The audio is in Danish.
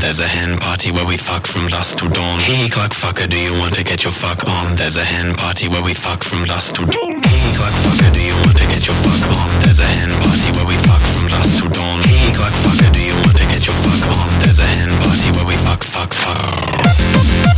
There's a hen party where we fuck from dusk to dawn. Hey clock fucker, do you want to get your fuck on? There's a hen party where we fuck from dusk to dawn. Hey clock fucker, do you want to get your fuck on? There's a hen party where we fuck from dusk to dawn. Hey clock fucker, do you want to get your fuck on? There's a hen party where we fuck.